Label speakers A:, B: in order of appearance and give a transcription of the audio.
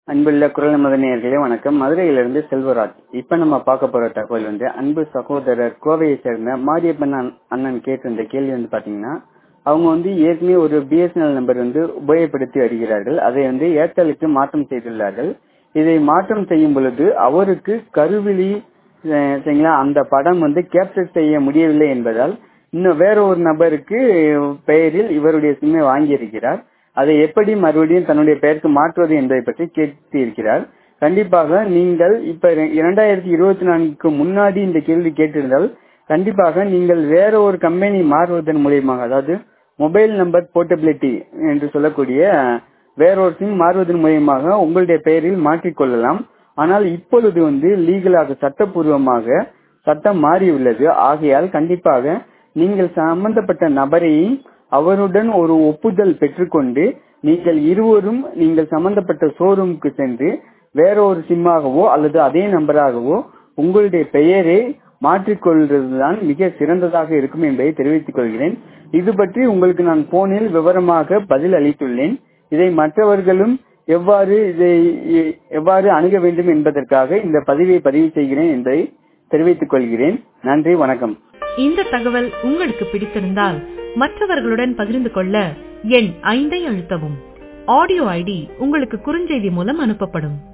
A: அன்புள்ள குரல் நமது நேயர்களே வணக்கம். மதுரையிலிருந்து செல்வராஜ். இப்ப நம்ம பார்க்க போற தகவல் அன்பு சகோதரர் கோவையை சேர்ந்த மாரியப்பன் அண்ணன் கேட்டிருந்த கேள்வி பாத்தீங்கன்னா, அவங்க ஏற்கனவே ஒரு பிஎஸ்என்எல் நம்பர் உபயோகப்படுத்தி வருகிறார்கள். அதை ஏர்டெலுக்கு மாற்றம் செய்துள்ளார்கள். இதை மாற்றம் செய்யும் பொழுது அவருக்கு கருவிழி அந்த படம் கேப்சர் செய்ய முடியவில்லை என்பதால் இன்னும் வேற ஒரு நபருக்கு பெயரில் இவருடைய சிம்மை வாங்கியிருக்கிறார். அதை எப்படி மறுபடியும் தன்னுடைய பெயருக்கு மாற்றுவது என்பதை பற்றி கேட்டு இருக்கிறார். கண்டிப்பாக நீங்கள் இப்ப 2024க்கு முன்னாடி இந்த கேள்வி கேட்டிருந்தால் கண்டிப்பாக நீங்கள் வேற ஒரு கம்பெனி மாறுவதன் மூலியமாக, அதாவது மொபைல் நம்பர் போர்ட்டபிலிட்டி என்று சொல்லக்கூடிய வேற ஒரு சிம் மாறுவதன் மூலியமாக உங்களுடைய பெயரில் மாற்றிக்கொள்ளலாம். ஆனால் இப்பொழுது லீகலாக சட்டப்பூர்வமாக சட்டம் மாறியுள்ளது. ஆகையால் கண்டிப்பாக நீங்கள் சம்பந்தப்பட்ட நபரை அவருடன் ஒரு ஒப்புதல் பெற்றுக்கொண்டு நீங்கள் இருவரும் நீங்கள் சம்பந்தப்பட்ட ஷோரூமுக்கு சென்று வேற ஒரு சிம்மாகவோ அல்லது அதே நம்பராகவோ உங்களுடைய பெயரை மாற்றிக்கொள்வதுதான் மிக சிறந்ததாக இருக்கும் என்பதை தெரிவித்துக் கொள்கிறேன். இது பற்றி உங்களுக்கு நான் போனில் விவரமாக பதில் அளித்துள்ளேன். இதை மற்றவர்களும் எவ்வாறு அணுக வேண்டும் என்பதற்காக இந்த பதிவை பதிவு செய்கிறேன் என்பதை தெரிவித்துக் கொள்கிறேன். நன்றி, வணக்கம்.
B: இந்த தகவல் உங்களுக்கு பிடித்திருந்தால் மற்றவர்களுடன் பகிர்ந்து கொள்ள எண் 5 அழுத்தவும். ஆடியோ ஐடி உங்களுக்கு குறுஞ்செய்தி மூலம் அனுப்பப்படும்.